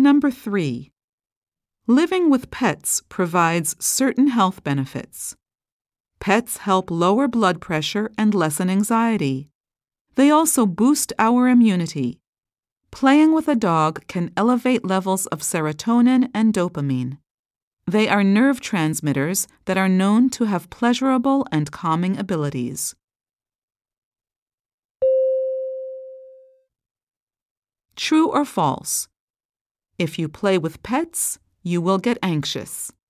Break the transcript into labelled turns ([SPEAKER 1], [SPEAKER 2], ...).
[SPEAKER 1] Number 3. Living with pets provides certain health benefits. Pets help lower blood pressure and lessen anxiety. They also boost our immunity. Playing with a dog can elevate levels of serotonin and dopamine. They are nerve transmitters that are known to have pleasurable and calming abilities. True or false? If you play with pets, you will get anxious.